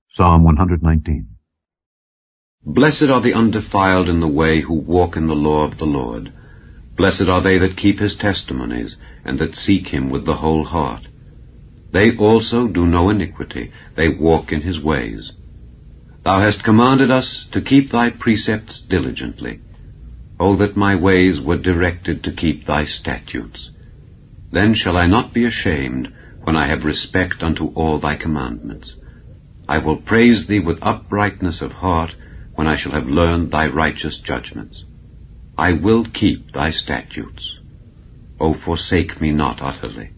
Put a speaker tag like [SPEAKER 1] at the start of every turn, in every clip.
[SPEAKER 1] Psalm 119.
[SPEAKER 2] Blessed are the undefiled in the way who walk in the law of the Lord. Blessed are they that keep his testimonies, and that seek him with the whole heart. They also do no iniquity, they walk in his ways. Thou hast commanded us to keep thy precepts diligently. O that my ways were directed to keep thy statutes. Then shall I not be ashamed, when I have respect unto all thy commandments. I will praise thee with uprightness of heart, when I shall have learned thy righteous judgments. I will keep thy statutes. O forsake me not utterly.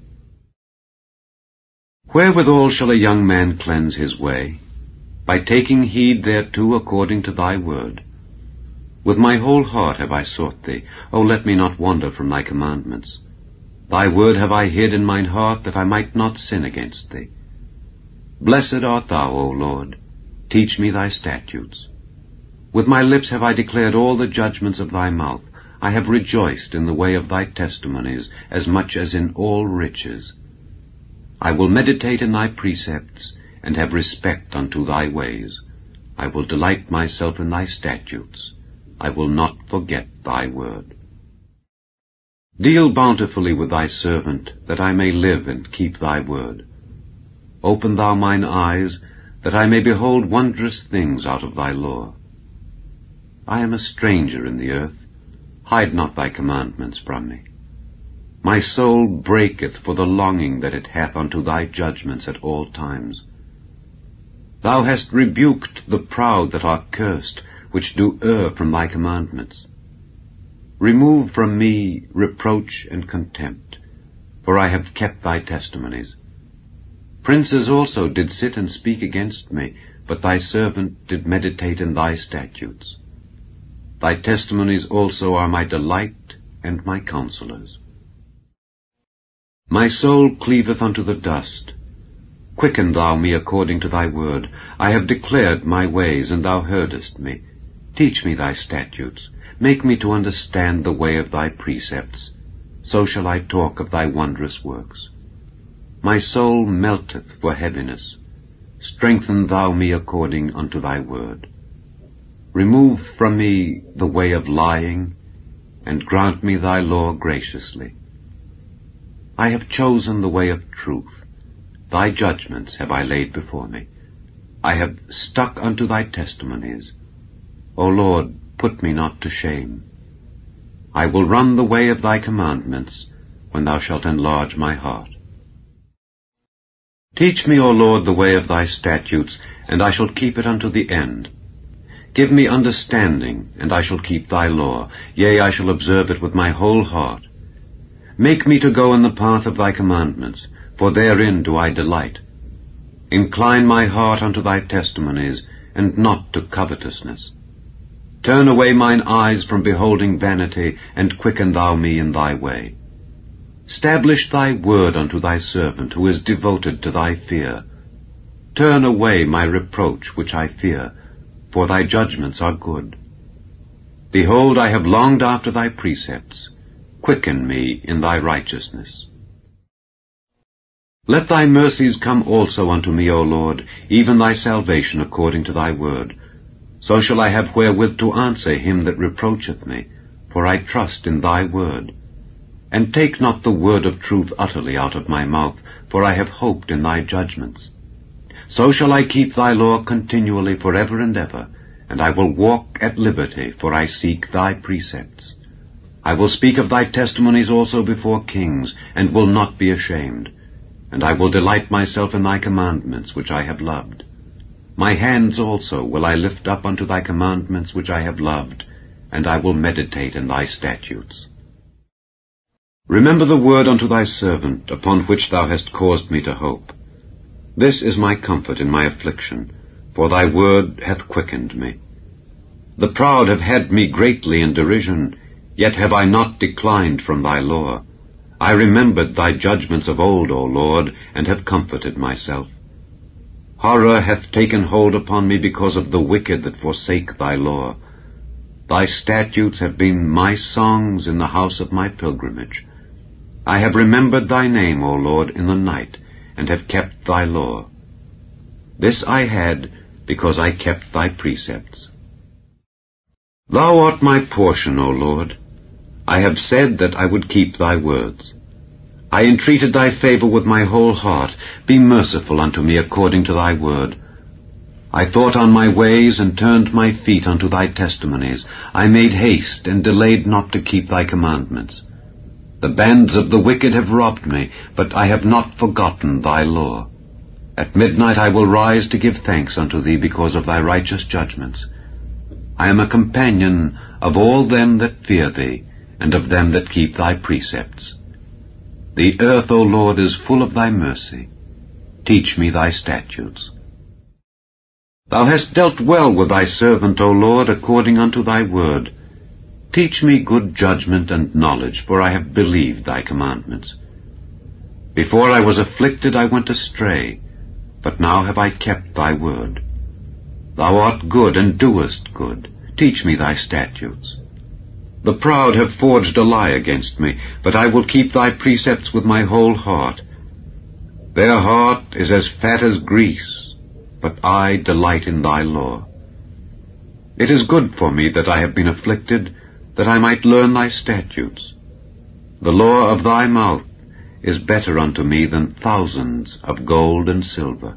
[SPEAKER 2] Wherewithal shall a young man cleanse his way? By taking heed thereto according to thy word. With my whole heart have I sought thee. O let me not wander from thy commandments. Thy word have I hid in mine heart, that I might not sin against thee. Blessed art thou, O Lord. Teach me thy statutes. With my lips have I declared all the judgments of thy mouth. I have rejoiced in the way of thy testimonies, as much as in all riches. I will meditate in thy precepts, and have respect unto thy ways. I will delight myself in thy statutes. I will not forget thy word. Deal bountifully with thy servant, that I may live and keep thy word. Open thou mine eyes, that I may behold wondrous things out of thy law. I am a stranger in the earth. Hide not thy commandments from me. My soul breaketh for the longing that it hath unto thy judgments at all times. Thou hast rebuked the proud that are cursed, which do err from thy commandments. Remove from me reproach and contempt, for I have kept thy testimonies. Princes also did sit and speak against me, but thy servant did meditate in thy statutes. Thy testimonies also are my delight and my counselors. My soul cleaveth unto the dust. Quicken thou me according to thy word. I have declared my ways, and thou heardest me. Teach me thy statutes. Make me to understand the way of thy precepts. So shall I talk of thy wondrous works. My soul melteth for heaviness. Strengthen thou me according unto thy word. Remove from me the way of lying, and grant me thy law graciously. I have chosen the way of truth. Thy judgments have I laid before me. I have stuck unto thy testimonies. O Lord, put me not to shame. I will run the way of thy commandments, when thou shalt enlarge my heart. Teach me, O Lord, the way of thy statutes, and I shall keep it unto the end. Give me understanding, and I shall keep thy law. Yea, I shall observe it with my whole heart. Make me to go in the path of thy commandments, for therein do I delight. Incline my heart unto thy testimonies, and not to covetousness. Turn away mine eyes from beholding vanity, and quicken thou me in thy way. Stablish thy word unto thy servant, who is devoted to thy fear. Turn away my reproach which I fear, for thy judgments are good. Behold, I have longed after thy precepts. Quicken me in thy righteousness. Let thy mercies come also unto me, O Lord, even thy salvation according to thy word. So shall I have wherewith to answer him that reproacheth me, for I trust in thy word. And take not the word of truth utterly out of my mouth, for I have hoped in thy judgments. So shall I keep thy law continually for ever and ever, and I will walk at liberty, for I seek thy precepts. I will speak of thy testimonies also before kings, and will not be ashamed. And I will delight myself in thy commandments, which I have loved. My hands also will I lift up unto thy commandments, which I have loved, and I will meditate in thy statutes. Remember the word unto thy servant, upon which thou hast caused me to hope. This is my comfort in my affliction, for thy word hath quickened me. The proud have had me greatly in derision, yet have I not declined from thy law. I remembered thy judgments of old, O Lord, and have comforted myself. Horror hath taken hold upon me because of the wicked that forsake thy law. Thy statutes have been my songs in the house of my pilgrimage. I have remembered thy name, O Lord, in the night, and have kept thy law. This I had, because I kept thy precepts. Thou art my portion, O Lord. I have said that I would keep thy words. I entreated thy favor with my whole heart. Be merciful unto me according to thy word. I thought on my ways, and turned my feet unto thy testimonies. I made haste, and delayed not to keep thy commandments. The bands of the wicked have robbed me, but I have not forgotten thy law. At midnight I will rise to give thanks unto thee because of thy righteous judgments. I am a companion of all them that fear thee, and of them that keep thy precepts. The earth, O Lord, is full of thy mercy. Teach me thy statutes. Thou hast dealt well with thy servant, O Lord, according unto thy word. Teach me good judgment and knowledge, for I have believed thy commandments. Before I was afflicted I went astray, but now have I kept thy word. Thou art good, and doest good. Teach me thy statutes. The proud have forged a lie against me, but I will keep thy precepts with my whole heart. Their heart is as fat as grease, but I delight in thy law. It is good for me that I have been afflicted, that I might learn thy statutes. The law of thy mouth is better unto me than thousands of gold and silver.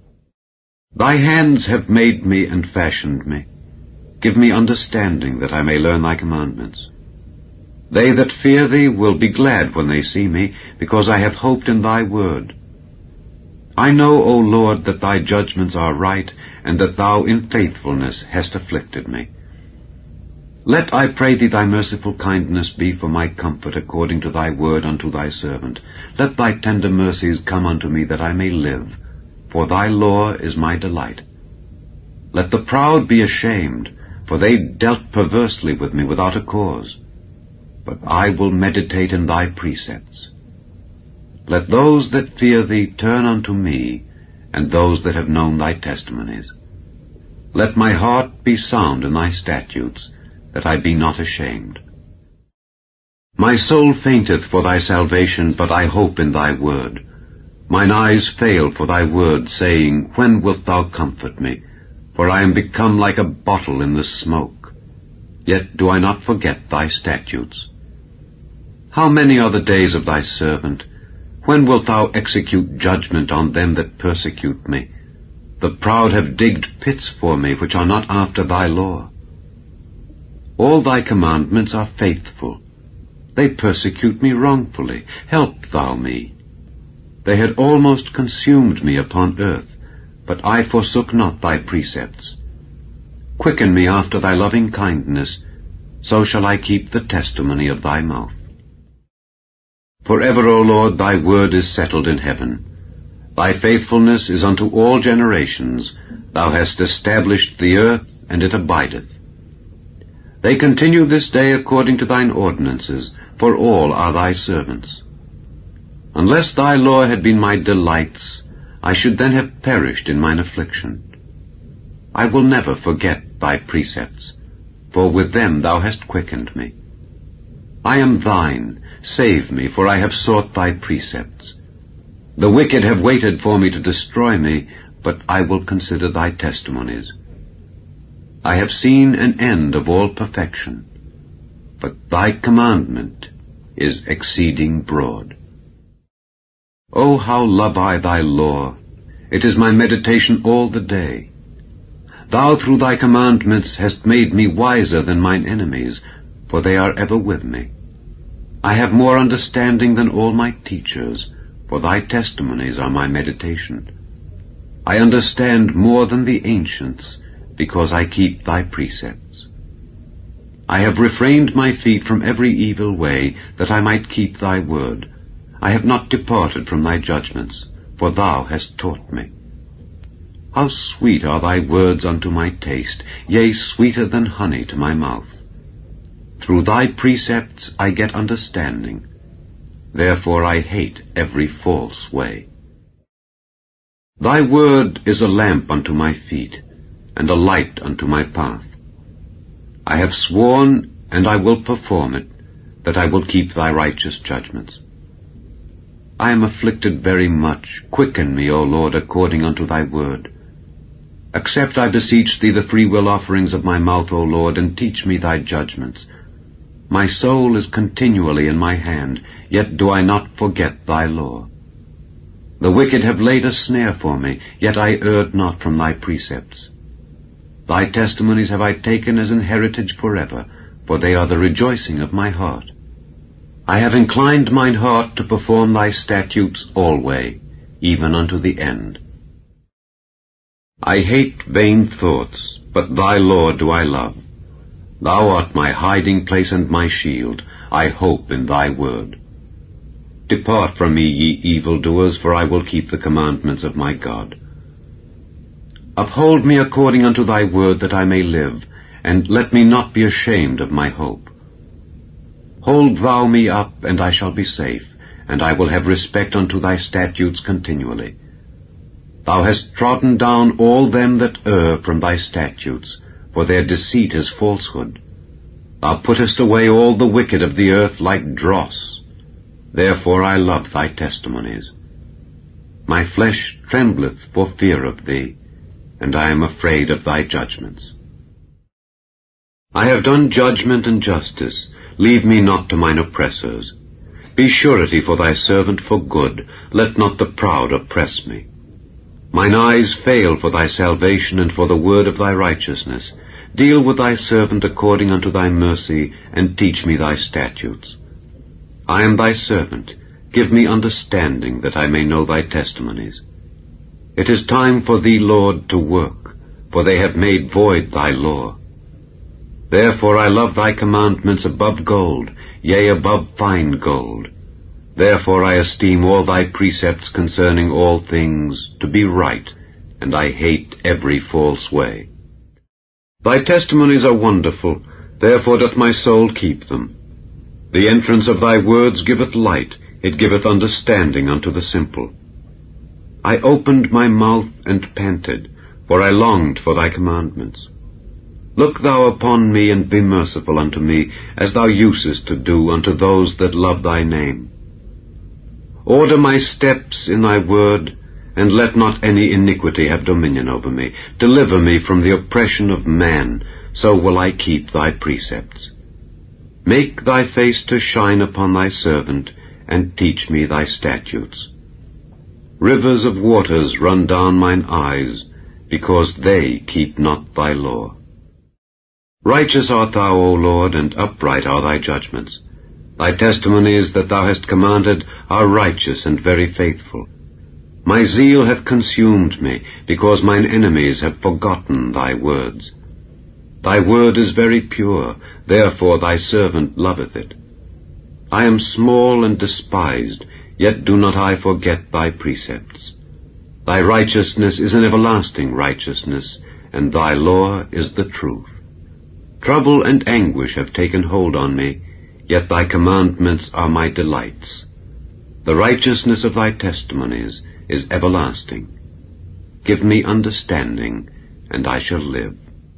[SPEAKER 2] Thy hands have made me and fashioned me. Give me understanding, that I may learn thy commandments. They that fear thee will be glad when they see me, because I have hoped in thy word. I know, O Lord, that thy judgments are right, and that thou in faithfulness hast afflicted me. Let, I pray thee, thy merciful kindness be for my comfort according to thy word unto thy servant. Let thy tender mercies come unto me, that I may live, for thy law is my delight. Let the proud be ashamed, for they dealt perversely with me without a cause. But I will meditate in thy precepts. Let those that fear thee turn unto me, and those that have known thy testimonies. Let my heart be sound in thy statutes, that I be not ashamed. My soul fainteth for thy salvation, but I hope in thy word. Mine eyes fail for thy word, saying, When wilt thou comfort me? For I am become like a bottle in the smoke. Yet do I not forget thy statutes. How many are the days of thy servant? When wilt thou execute judgment on them that persecute me? The proud have digged pits for me, which are not after thy law. All thy commandments are faithful. They persecute me wrongfully. Help thou me. They had almost consumed me upon earth, but I forsook not thy precepts. Quicken me after thy loving kindness, so shall I keep the testimony of thy mouth. Forever, O Lord, thy word is settled in heaven. Thy faithfulness is unto all generations. Thou hast established the earth, and it abideth. They continue this day according to thine ordinances, for all are thy servants. Unless thy law had been my delights, I should then have perished in mine affliction. I will never forget thy precepts, for with them thou hast quickened me. I am thine, save me, for I have sought thy precepts. The wicked have waited for me to destroy me, but I will consider thy testimonies. I have seen an end of all perfection, but thy commandment is exceeding broad. O how love I thy law! It is my meditation all the day. Thou through thy commandments hast made me wiser than mine enemies, for they are ever with me. I have more understanding than all my teachers, for thy testimonies are my meditation. I understand more than the ancients, because I keep thy precepts. I have refrained my feet from every evil way, that I might keep thy word. I have not departed from thy judgments, for thou hast taught me. How sweet are thy words unto my taste, yea, sweeter than honey to my mouth. Through thy precepts I get understanding. Therefore I hate every false way. Thy word is a lamp unto my feet, and a light unto my path. I have sworn, and I will perform it, that I will keep thy righteous judgments. I am afflicted very much. Quicken me, O Lord, according unto thy word. Accept, I beseech thee, the freewill offerings of my mouth, O Lord, and teach me thy judgments. My soul is continually in my hand, yet do I not forget thy law. The wicked have laid a snare for me, yet I erred not from thy precepts. Thy testimonies have I taken as an heritage forever, for they are the rejoicing of my heart. I have inclined mine heart to perform thy statutes alway, even unto the end. I hate vain thoughts, but thy law do I love. Thou art my hiding place and my shield. I hope in thy word. Depart from me, ye evildoers, for I will keep the commandments of my God. Uphold me according unto thy word, that I may live, and let me not be ashamed of my hope. Hold thou me up, and I shall be safe, and I will have respect unto thy statutes continually. Thou hast trodden down all them that err from thy statutes, for their deceit is falsehood. Thou puttest away all the wicked of the earth like dross. Therefore I love thy testimonies. My flesh trembleth for fear of thee, and I am afraid of thy judgments. I have done judgment and justice. Leave me not to mine oppressors. Be surety for thy servant for good. Let not the proud oppress me. Mine eyes fail for thy salvation and for the word of thy righteousness. Deal with thy servant according unto thy mercy, and teach me thy statutes. I am thy servant. Give me understanding, that I may know thy testimonies. It is time for thee, Lord, to work, for they have made void thy law. Therefore I love thy commandments above gold, yea, above fine gold. Therefore I esteem all thy precepts concerning all things to be right, and I hate every false way. Thy testimonies are wonderful, therefore doth my soul keep them. The entrance of thy words giveth light, it giveth understanding unto the simple. I opened my mouth and panted, for I longed for thy commandments. Look thou upon me, and be merciful unto me, as thou usest to do unto those that love thy name. Order my steps in thy word, and let not any iniquity have dominion over me. Deliver me from the oppression of man, so will I keep thy precepts. Make thy face to shine upon thy servant, and teach me thy statutes. Rivers of waters run down mine eyes, because they keep not thy law. Righteous art thou, O Lord, and upright are thy judgments. Thy testimonies that thou hast commanded are righteous and very faithful. My zeal hath consumed me, because mine enemies have forgotten thy words. Thy word is very pure, therefore thy servant loveth it. I am small and despised, yet do not I forget thy precepts. Thy righteousness is an everlasting righteousness, and thy law is the truth. Trouble and anguish have taken hold on me, yet thy commandments are my delights. The righteousness of thy testimonies is everlasting. Give me understanding, and I shall live.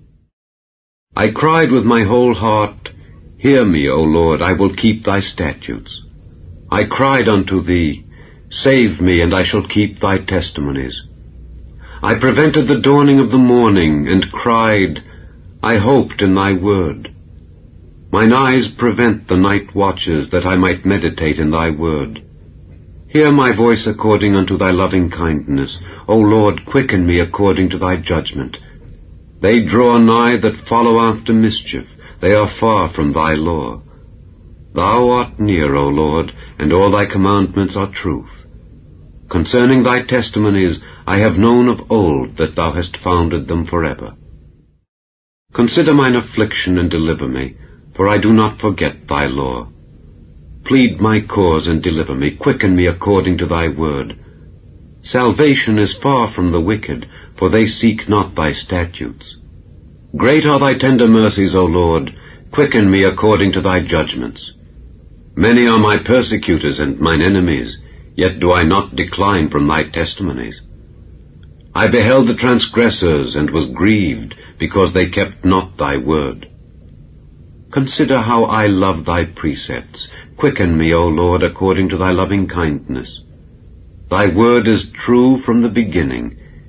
[SPEAKER 2] I cried with my whole heart, Hear me, O Lord, I will keep thy statutes. I cried unto thee, Save me, and I shall keep thy testimonies. I prevented the dawning of the morning, and cried, I hoped in thy word. Mine eyes prevent the night watches, that I might meditate in thy word. Hear my voice according unto thy loving kindness. O Lord, quicken me according to thy judgment. They draw nigh that follow after mischief. They are far from thy law. Thou art near, O Lord, and all thy commandments are truth. Concerning thy testimonies I have known of old that thou hast founded them forever. Consider mine affliction and deliver me, for I do not forget thy law. Plead my cause and deliver me. Quicken me according to thy word. Salvation is far from the wicked, for they seek not thy statutes. Great are thy tender mercies, O Lord. Quicken me according to thy judgments. Many are my persecutors and mine enemies, yet do I not decline from thy testimonies. I beheld the transgressors, and was grieved, because they kept not thy word. Consider how I love thy precepts. Quicken me, O Lord, according to thy loving kindness. Thy word is true from the beginning.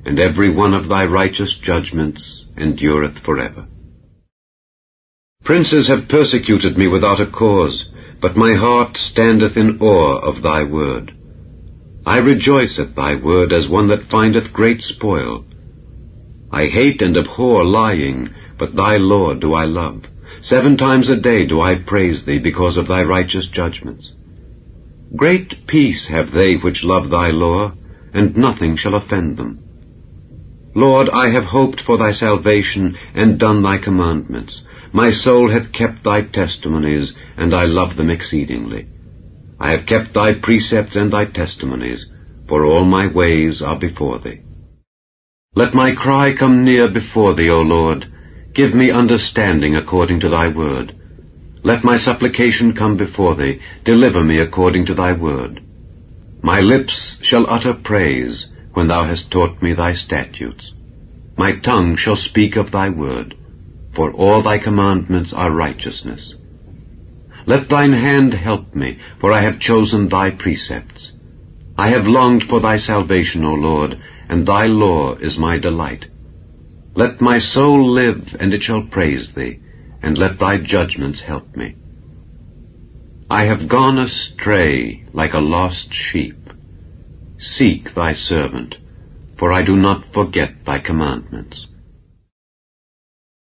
[SPEAKER 2] and every one of thy righteous judgments endureth forever. Princes have persecuted me without a cause, but my heart standeth in awe of thy word. I rejoice at thy word as one that findeth great spoil. I hate and abhor lying, but thy law do I love. 7 times a day do I praise thee because of thy righteous judgments. Great peace have they which love thy law, and nothing shall offend them. Lord, I have hoped for thy salvation, and done thy commandments. My soul hath kept thy testimonies, and I love them exceedingly. I have kept thy precepts and thy testimonies, for all my ways are before thee. Let my cry come near before thee, O Lord. Give me understanding according to thy word. Let my supplication come before thee. Deliver me according to thy word. My lips shall utter praise when thou hast taught me thy statutes. My tongue shall speak of thy word, for all thy commandments are righteousness. Let thine hand help me, for I have chosen thy precepts. I have longed for thy salvation, O Lord, and thy law is my delight. Let my soul live, and it shall praise thee, and let thy judgments help me. I have gone astray like a lost sheep. Seek thy servant, for I do not forget thy commandments.